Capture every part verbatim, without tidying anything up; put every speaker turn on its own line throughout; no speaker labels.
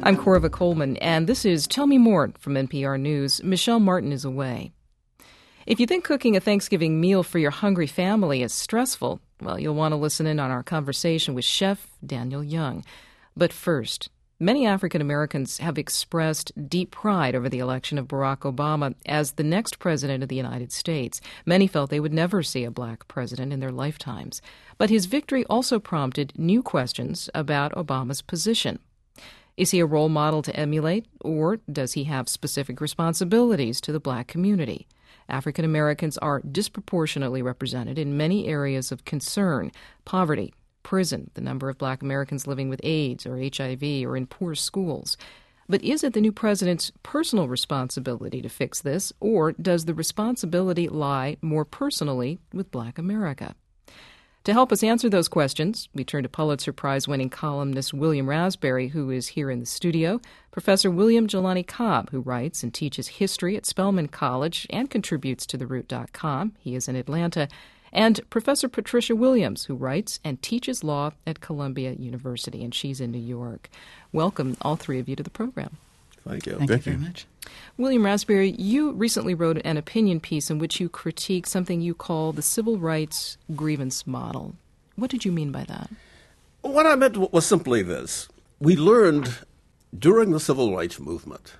I'm Corva Coleman, and this is Tell Me More from N P R News. Michelle Martin is away. If you think cooking a Thanksgiving meal for your hungry family is stressful, well, you'll want to listen in on our conversation with Chef Daniel Young. But first, many African Americans have expressed deep pride over the election of Barack Obama as the next president of the United States. Many felt they would never see a black president in their lifetimes. But his victory also prompted new questions about Obama's position. Is he a role model to emulate, or does he have specific responsibilities to the black community? African Americans are disproportionately represented in many areas of concern: poverty, prison, the number of black Americans living with AIDS or H I V, or in poor schools. But is it the new president's personal responsibility to fix this, or does the responsibility lie more personally with black America? To help us answer those questions, we turn to Pulitzer Prize-winning columnist William Raspberry, who is here in the studio, Professor William Jelani Cobb, who writes and teaches history at Spelman College and contributes to the root dot com. He is in Atlanta. And Professor Patricia Williams, who writes and teaches law at Columbia University, and she's in New York. Welcome, all three of you, to the program.
Thank you.
Thank,
Thank
you
you
very much.
William Raspberry, you recently wrote an opinion piece in which you critique something you call the civil rights grievance model. What did you mean by that?
What I meant was simply this. We learned during the civil rights movement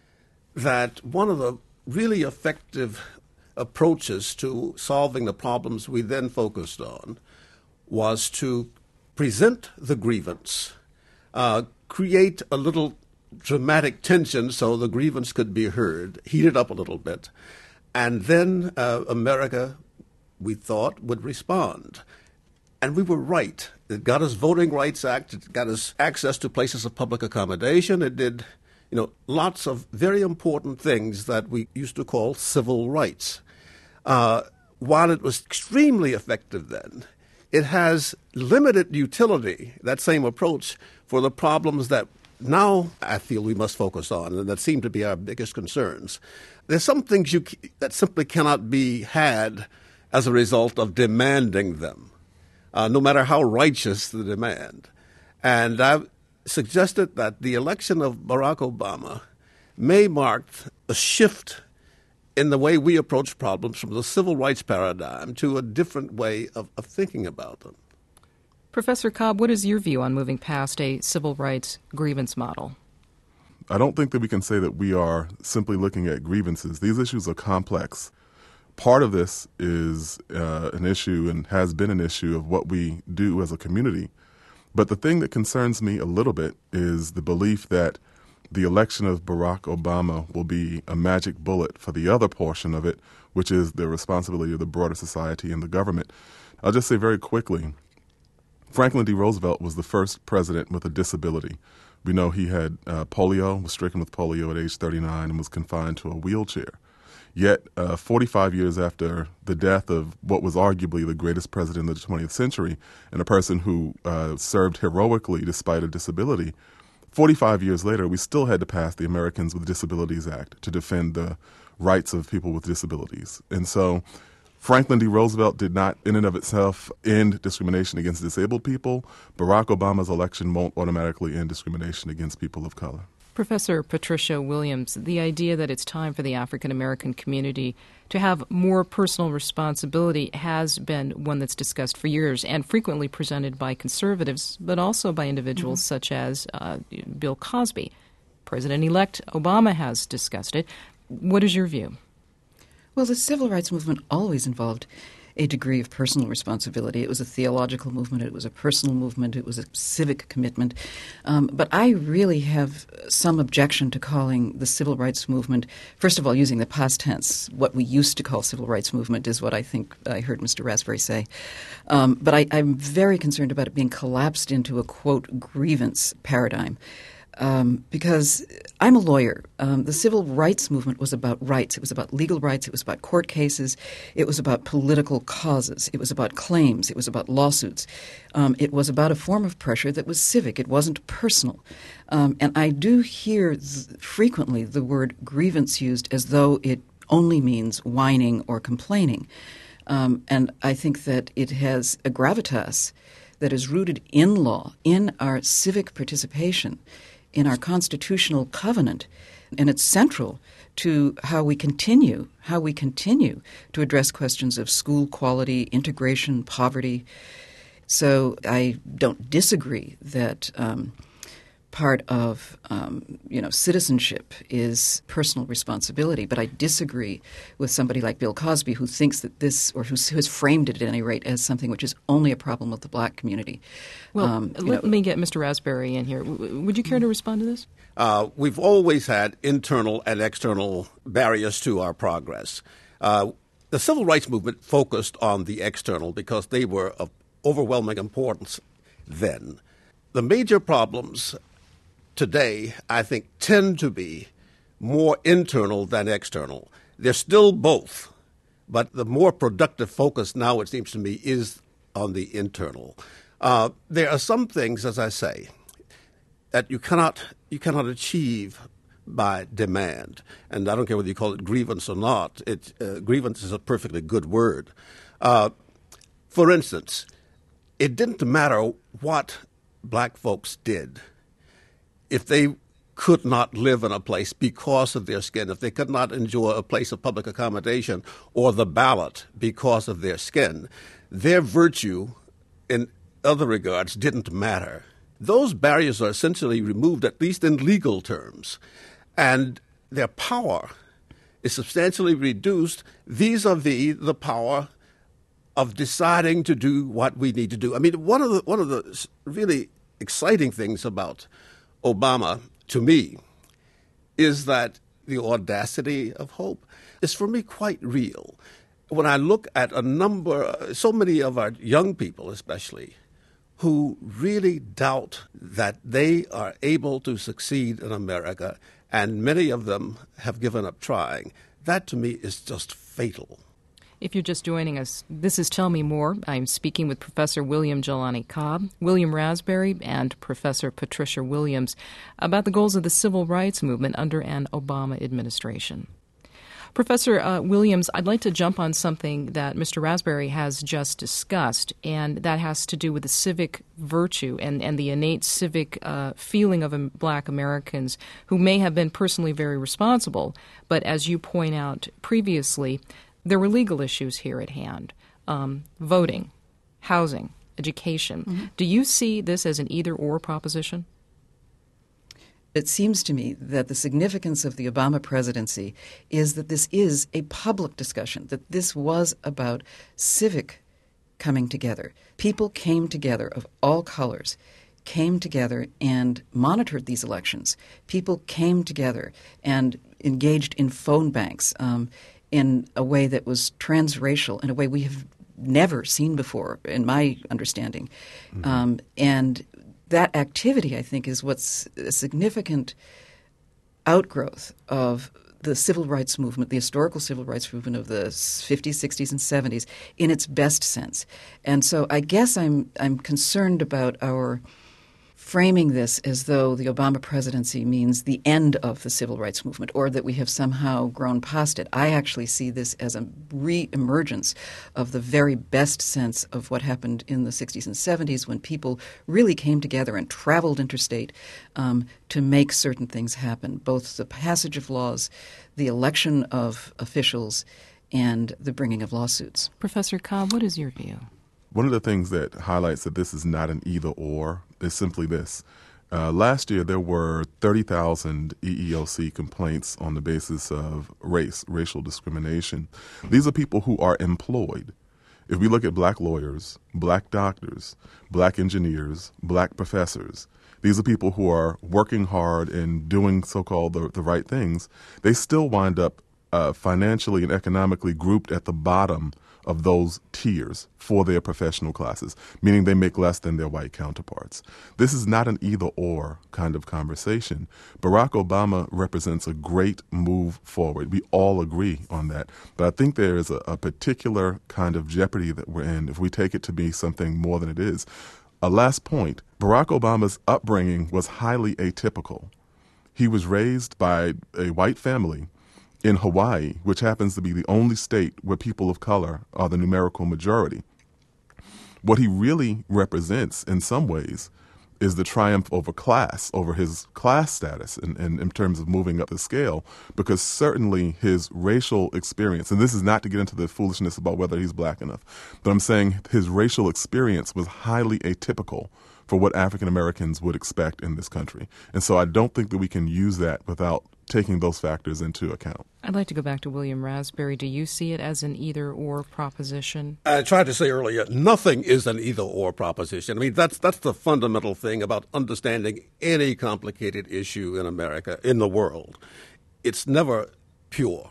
that one of the really effective approaches to solving the problems we then focused on was to present the grievance, uh, create a little dramatic tension so the grievance could be heard, heat it up a little bit, and then uh, America, we thought, would respond. And we were right. It got us Voting Rights Act, it got us access to places of public accommodation, it did, you know, lots of very important things that we used to call civil rights. Uh, while it was extremely effective then, it has limited utility, that same approach, for the problems that now I feel we must focus on, and that seem to be our biggest concerns. There's some things you, that simply cannot be had as a result of demanding them, uh, no matter how righteous the demand. And I've suggested that the election of Barack Obama may mark a shift in the way we approach problems from the civil rights paradigm to a different way of, of thinking about them.
Professor Cobb, what is your view on moving past a civil rights grievance model?
I don't think that we can say that we are simply looking at grievances. These issues are complex. Part of this is uh, an issue and has been an issue of what we do as a community. But the thing that concerns me a little bit is the belief that the election of Barack Obama will be a magic bullet for the other portion of it, which is the responsibility of the broader society and the government. I'll just say very quickly, Franklin D. Roosevelt was the first president with a disability. We know he had uh, polio, was stricken with polio at age thirty-nine, and was confined to a wheelchair. Yet, uh, forty-five years after the death of what was arguably the greatest president of the twentieth century, and a person who uh, served heroically despite a disability, forty-five years later, we still had to pass the Americans with Disabilities Act to defend the rights of people with disabilities. And so Franklin D. Roosevelt did not, in and of itself, end discrimination against disabled people. Barack Obama's election won't automatically end discrimination against people of color.
Professor Patricia Williams, the idea that it's time for the African American community to have more personal responsibility has been one that's discussed for years and frequently presented by conservatives, but also by individuals mm-hmm. such as uh, Bill Cosby. President-elect Obama has discussed it. What is your view?
Well, the civil rights movement always involved a degree of personal responsibility. It was a theological movement. It was a personal movement. It was a civic commitment. Um, but I really have some objection to calling the civil rights movement, first of all, using the past tense. What we used to call civil rights movement is what I think I heard Mister Raspberry say. Um, but I, I'm very concerned about it being collapsed into a, quote, grievance paradigm. Um, because I'm a lawyer. Um, the civil rights movement was about rights. It was about legal rights. It was about court cases. It was about political causes. It was about claims. It was about lawsuits. Um, it was about a form of pressure that was civic. It wasn't personal. Um, and I do hear th- frequently the word grievance used as though it only means whining or complaining. Um, and I think that it has a gravitas that is rooted in law, in our civic participation, in our constitutional covenant, and it's central to how we continue, how we continue to address questions of school quality, integration, poverty. So I don't disagree that um, part of um, you know citizenship is personal responsibility, but I disagree with somebody like Bill Cosby who thinks that this, or who has framed it at any rate, as something which is only a problem with the black community.
Well,
um,
let
know,
me get Mister Raspberry in here. W- would you care to respond to this?
Uh, we've always had internal and external barriers to our progress. Uh, the civil rights movement focused on the external because they were of overwhelming importance then. The major problems today, I think, tend to be more internal than external. They're still both, but the more productive focus now, it seems to me, is on the internal. Uh, there are some things, as I say, that you cannot you cannot achieve by demand. And I don't care whether you call it grievance or not. It, uh, grievance is a perfectly good word. Uh, for instance, it didn't matter what black folks did if they could not live in a place because of their skin, if they could not enjoy a place of public accommodation or the ballot because of their skin, their virtue in other regards didn't matter. Those barriers are essentially removed, at least in legal terms, and their power is substantially reduced vis-a-vis the power of deciding to do what we need to do. I mean, one of the one of the really exciting things about Obama, to me, is that the audacity of hope is, for me, quite real. When I look at a number, so many of our young people especially, who really doubt that they are able to succeed in America, and many of them have given up trying, that to me is just fatal.
If you're just joining us, this is Tell Me More. I'm speaking with Professor William Jelani Cobb, William Raspberry, and Professor Patricia Williams about the goals of the civil rights movement under an Obama administration. Professor uh, Williams, I'd like to jump on something that Mister Raspberry has just discussed, and that has to do with the civic virtue and, and the innate civic uh, feeling of um, black Americans who may have been personally very responsible, but as you point out previously, there were legal issues here at hand, um, voting, housing, education. Mm-hmm. Do you see this as an either-or proposition?
It seems to me that the significance of the Obama presidency is that this is a public discussion, that this was about civic coming together. People came together of all colors, came together and monitored these elections. People came together and engaged in phone banks um, in a way that was transracial, in a way we have never seen before, in my understanding. Mm-hmm. Um, and that activity, I think, is what's a significant outgrowth of the civil rights movement, the historical civil rights movement of the fifties, sixties, and seventies in its best sense. And so I guess I'm I'm concerned about our framing this as though the Obama presidency means the end of the civil rights movement or that we have somehow grown past it. I actually see this as a re-emergence of the very best sense of what happened in the sixties and seventies when people really came together and traveled interstate um, to make certain things happen, both the passage of laws, the election of officials, and the bringing of lawsuits.
Professor Cobb, what is your view?
One of the things that highlights that this is not an either-or is simply this. Uh, last year, there were thirty thousand E E O C complaints on the basis of race, racial discrimination. These are people who are employed. If we look at black lawyers, black doctors, black engineers, black professors, these are people who are working hard and doing so-called the, the right things. They still wind up uh, financially and economically grouped at the bottom of those tiers for their professional classes, meaning they make less than their white counterparts. This is not an either-or kind of conversation. Barack Obama represents a great move forward. We all agree on that. But I think there is a, a particular kind of jeopardy that we're in if we take it to be something more than it is. A last point, Barack Obama's upbringing was highly atypical. He was raised by a white family in Hawaii, which happens to be the only state where people of color are the numerical majority. What he really represents in some ways is the triumph over class, over his class status in, in, in terms of moving up the scale, because certainly his racial experience, and this is not to get into the foolishness about whether he's black enough, but I'm saying his racial experience was highly atypical for what African Americans would expect in this country. And so I don't think that we can use that without taking those factors into account.
I'd like to go back to William Raspberry. Do you see it as an either-or proposition?
I tried to say earlier, nothing is an either-or proposition. I mean, that's that's the fundamental thing about understanding any complicated issue in America, in the world. It's never pure.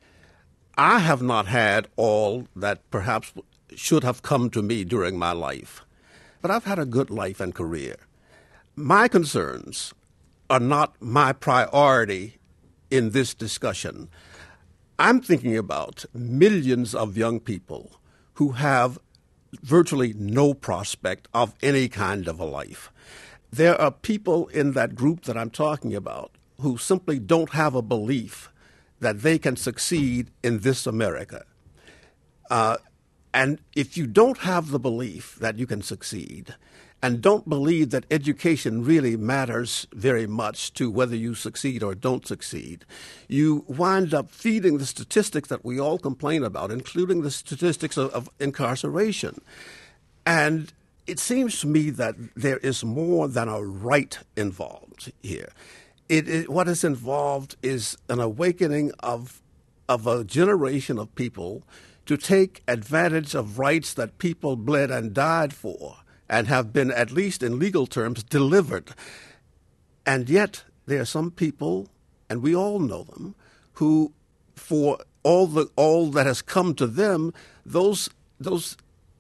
I have not had all that perhaps should have come to me during my life, but I've had a good life and career. My concerns are not my priority in this discussion. I'm thinking about millions of young people who have virtually no prospect of any kind of a life. There are people in that group that I'm talking about who simply don't have a belief that they can succeed in this America. Uh, and if you don't have the belief that you can succeed, and don't believe that education really matters very much to whether you succeed or don't succeed, you wind up feeding the statistics that we all complain about, including the statistics of, of incarceration. And it seems to me that there is more than a right involved here. It, it, what is involved is an awakening of, of a generation of people to take advantage of rights that people bled and died for, and have been, at least in legal terms, delivered. And yet there are some people, and we all know them, who, for all the all that has come to them, those those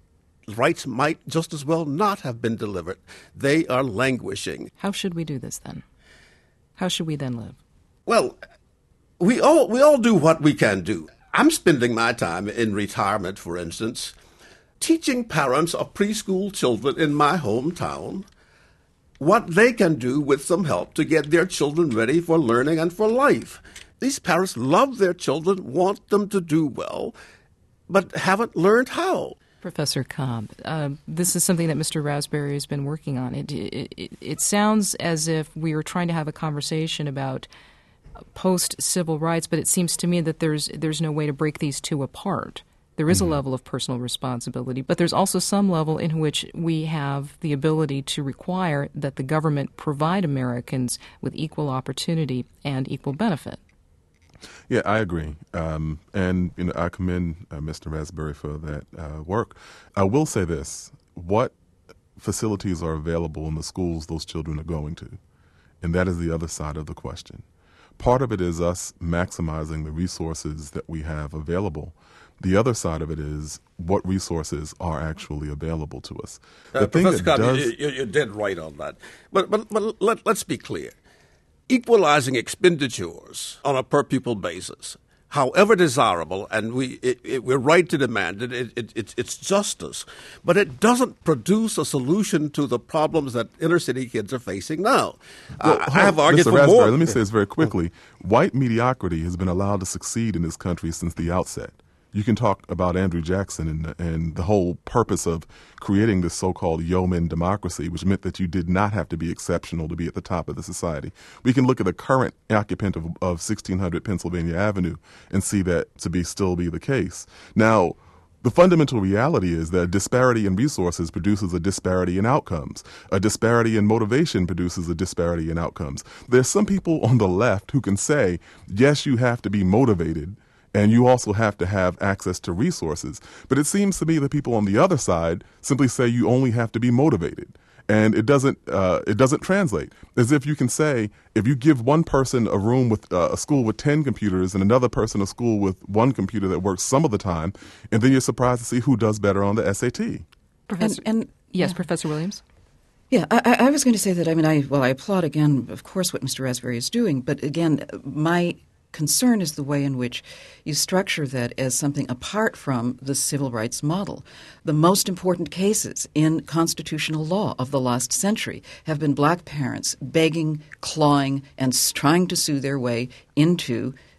rights might just as well not have been delivered. They are languishing.
How should we do this then? How should we then live?
Well, we all we all do what we can do. I'm spending my time in retirement, for instance, teaching parents of preschool children in my hometown what they can do with some help to get their children ready for learning and for life. These parents love their children, want them to do well, but haven't learned how.
Professor Cobb, uh, this is something that Mister Raspberry has been working on. It, it, it, it sounds as if we were trying to have a conversation about post-civil rights, but it seems to me that there's there's no way to break these two apart. There is a level of personal responsibility, but there's also some level in which we have the ability to require that the government provide Americans with equal opportunity and equal benefit.
Yeah, I agree. Um, and you know, I commend uh, Mister Raspberry for that uh, work. I will say this. What facilities are available in the schools those children are going to? And that is the other side of the question. Part of it is us maximizing the resources that we have available. The other side of it is what resources are actually available to us. The
uh,
thing
Professor
that
Cobb,
does...
you, you're dead right on that. But, but, but let, let's be clear. Equalizing expenditures on a per-pupil basis, however desirable, and we, it, it, we're right to demand it, it, it, it, it's justice, but it doesn't produce a solution to the problems that inner-city kids are facing now.
Well,
uh, I have argued
Mister
for
Raspberry,
more.
Let me say this very quickly. White mediocrity has been allowed to succeed in this country since the outset. You can talk about Andrew Jackson and, and the whole purpose of creating this so-called yeoman democracy, which meant that you did not have to be exceptional to be at the top of the society. We can look at the current occupant of, of sixteen hundred Pennsylvania Avenue and see that to be still be the case. Now, the fundamental reality is that a disparity in resources produces a disparity in outcomes. A disparity in motivation produces a disparity in outcomes. There's some people on the left who can say, yes, you have to be motivated, and you also have to have access to resources. But it seems to me that people on the other side simply say you only have to be motivated. And it doesn't uh, it doesn't translate. As if you can say, if you give one person a room with uh, a school with ten computers and another person a school with one computer that works some of the time, and then you're surprised to see who does better on the S A T.
Professor,
and, and,
yes,
yeah.
Professor Williams?
Yeah, I, I was going to say that, I mean, I well, I applaud again, of course, what Mister Raspberry is doing, but again, my concern is the way in which you structure that as something apart from the civil rights model. The most important cases in constitutional law of the last century have been black parents begging, clawing, and trying to sue their way into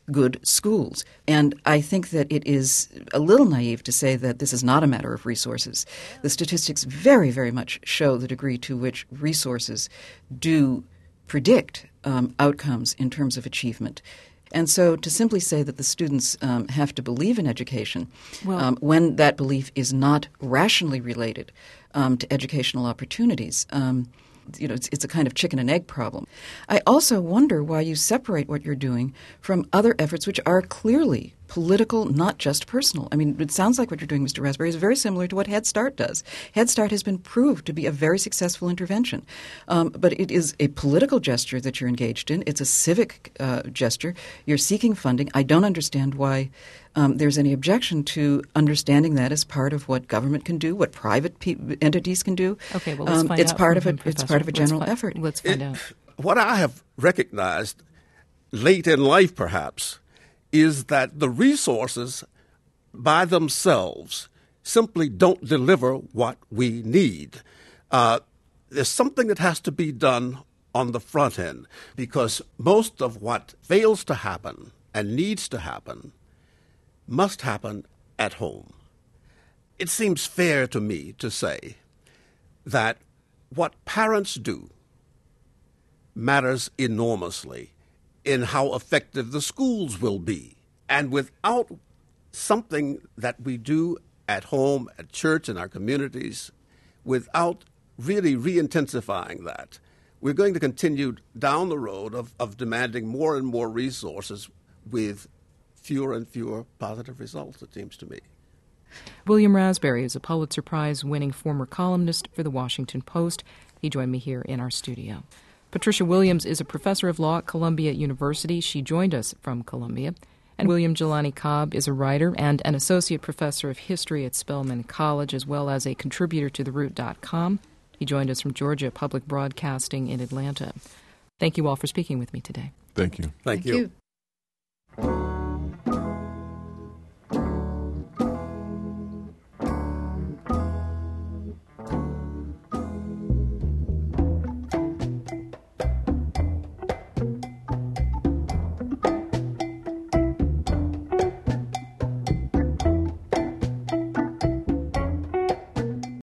good schools. And I think that it is a little naive to say that this is not a matter of resources. The statistics very, very much show the degree to which resources do predict um, outcomes in terms of achievement. And so to simply say that the students um, have to believe in education
well,
um, when that belief is not rationally related um, to educational opportunities, um, you know, it's, it's a kind of chicken and egg problem. I also wonder why you separate what you're doing from other efforts which are clearly political, not just personal. I mean, it sounds like what you're doing, Mister Raspberry, is very similar to what Head Start does. Head Start has been proved to be a very successful intervention. Um, but it is a political gesture that you're engaged in. It's a civic uh, gesture. You're seeking funding. I don't understand why um, there's any objection to understanding that as part of what government can do, what private pe- entities can do.
Okay, well, let's
um,
find
it's
out
part
from
of
him,
a, It's
Professor.
part of a general
let's fi-
effort.
Let's find
It,
out.
What I have recognized late in life, perhaps, is that the resources by themselves simply don't deliver what we need. Uh, there's something that has to be done on the front end, because most of what fails to happen and needs to happen must happen at home. It seems fair to me to say that what parents do matters enormously in how effective the schools will be. And without something that we do at home, at church, in our communities, without really re-intensifying that, we're going to continue down the road of, of demanding more and more resources with fewer and fewer positive results, it seems to me.
William Raspberry is a Pulitzer Prize-winning former columnist for The Washington Post. He joined me here in our studio. Patricia Williams is a professor of law at Columbia University. She joined us from Columbia. And William Jelani Cobb is a writer and an associate professor of history at Spelman College, as well as a contributor to the root dot com. He joined us from Georgia Public Broadcasting in Atlanta. Thank you all for speaking with me today.
Thank you.
Thank,
Thank
you.
you.